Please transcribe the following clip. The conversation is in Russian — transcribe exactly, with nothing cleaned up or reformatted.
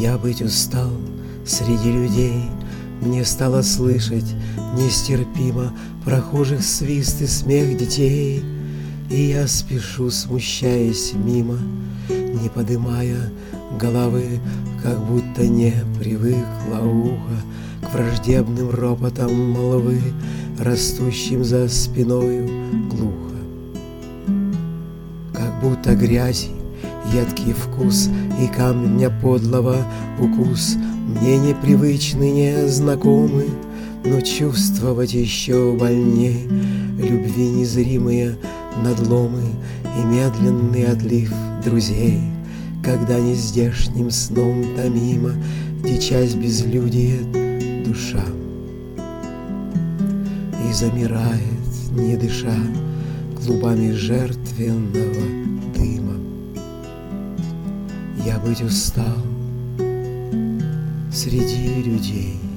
Я быть устал среди людей, мне стало слышать нестерпимо прохожих свист и смех детей. И я спешу, смущаясь мимо, не подымая головы, как будто не привыкло ухо к враждебным ропотам молвы, растущим за спиною глухо. Как будто грязи едкий вкус и камня подлого укус мне непривычны, незнакомы, но чувствовать еще больней любви незримые надломы и медленный отлив друзей, когда нездешним сном томима дичась безлюдье душа и замирает, не дыша, клубами жертвенного дыма. Я быть устал среди людей.